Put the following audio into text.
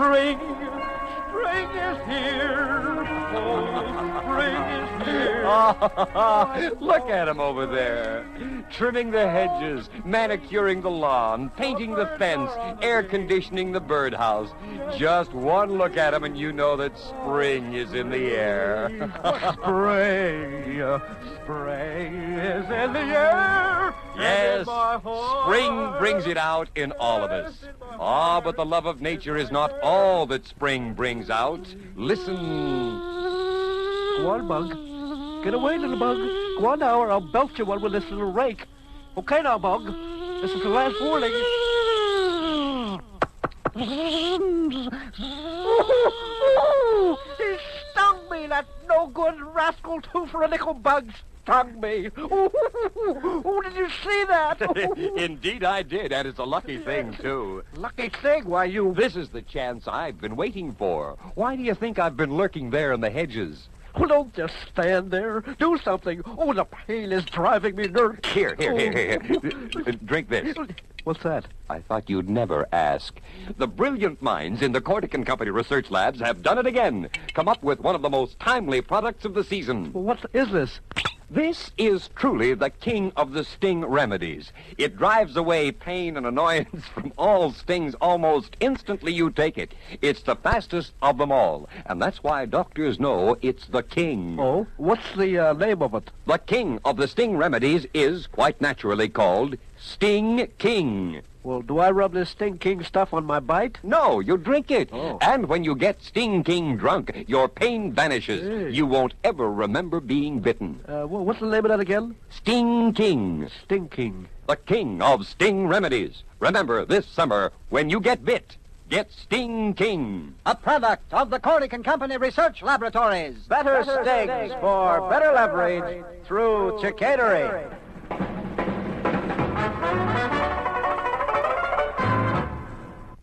Spring. Spring is here. Oh, spring is here. Oh, look at him over there. Trimming the hedges, manicuring the lawn, painting the fence, air conditioning the birdhouse. Just one look at him and you know that spring is in the air. Spring is in the air. Yes, spring brings it out in all of us. Ah, but the love of nature is not all that spring brings out. Listen. Go on, Bug. Get away, little Bug. Go on now, or I'll belt you one with this little rake. Okay now, Bug. This is the last warning. He stung me, that no-good rascal two-for-a-nickel Bug stung me. Oh, did you see that? Indeed I did, and it's a lucky thing, too. Lucky thing? Why, you... This is the chance I've been waiting for. Why do you think I've been lurking there in the hedges? Well, don't just stand there. Do something. Oh, the pain is driving me nervous. Here. Drink this. What's that? I thought you'd never ask. The brilliant minds in the Cortican Company research labs have done it again. Come up with one of the most timely products of the season. Well, what is this? This is truly the king of the sting remedies. It drives away pain and annoyance from all stings almost instantly you take it. It's the fastest of them all, and that's why doctors know it's the king. Oh? What's the name of it? The king of the sting remedies is, quite naturally, called Sting King. Well, do I rub this Sting King stuff on my bite? No, you drink it. Oh. And when you get Sting King drunk, your pain vanishes. Hey. You won't ever remember being bitten. What's the name of that again? Sting King. Sting King. The king of sting remedies. Remember, this summer, when you get bit, get Sting King. A product of the Cortican Company Research Laboratories. Better stings for better leverage through chicanery.